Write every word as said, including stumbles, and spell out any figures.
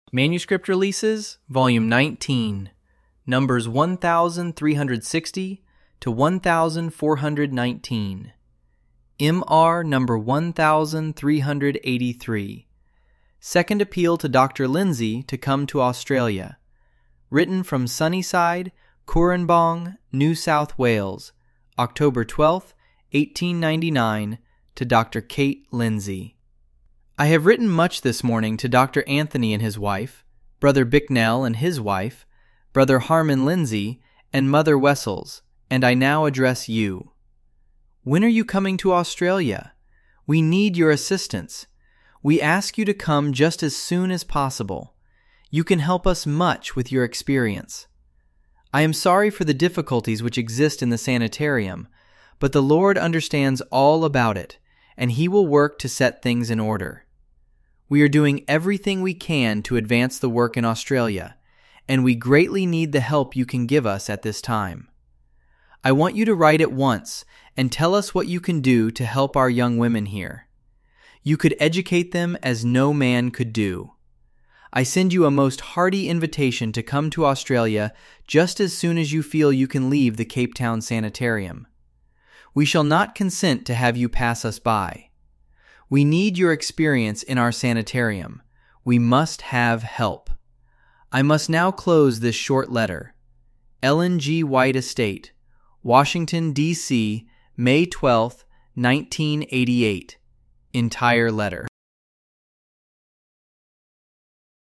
Manuscript Releases, Volume nineteen, numbers one thousand three hundred sixty to one thousand four hundred nineteen. M R number one thousand three hundred eighty-three. Second appeal to Doctor Lindsay to come to Australia. Written from Sunnyside, Cooranbong, New South Wales, October twelfth, eighteen ninety-nine, to Doctor Kate Lindsay. I have written much this morning to Doctor Anthony and his wife, Brother Bicknell and his wife, Brother Harmon Lindsay, and Mother Wessels, and I now address you. When are you coming to Australia? We need your assistance. We ask you to come just as soon as possible. You can help us much with your experience. I am sorry for the difficulties which exist in the sanitarium, but the Lord understands all about it, and He will work to set things in order. We are doing everything we can to advance the work in Australia, and we greatly need the help you can give us at this time. I want you to write at once and tell us what you can do to help our young women here. You could educate them as no man could do. I send you a most hearty invitation to come to Australia just as soon as you feel you can leave the Cape Town Sanitarium. We shall not consent to have you pass us by. We need your experience in our sanitarium. We must have help. I must now close this short letter. Ellen G. White Estate, Washington, D C, May twelfth, nineteen eighty-eight. Entire letter.